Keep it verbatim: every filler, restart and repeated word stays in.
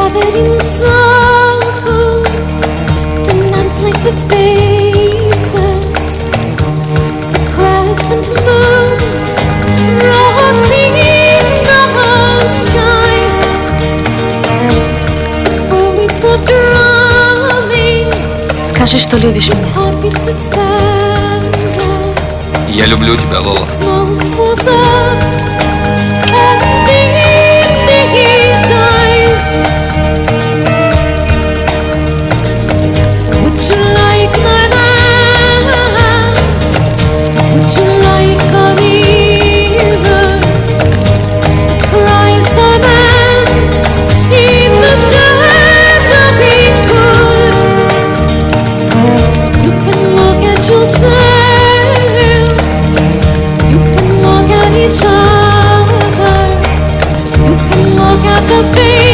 gathered in circles, the lamps like the faces, the crescent moon rocks in the sky, beats of drumming. Скажи, что любишь меня. Heartbeats suspended. Я люблю тебя, Лола. Smoke swirls up, and the evening dies. Would you like my hands? Would you like a mirror? Cries the man in the shadowy wood. You can look at yourself. You can look at each other. You can look at the face.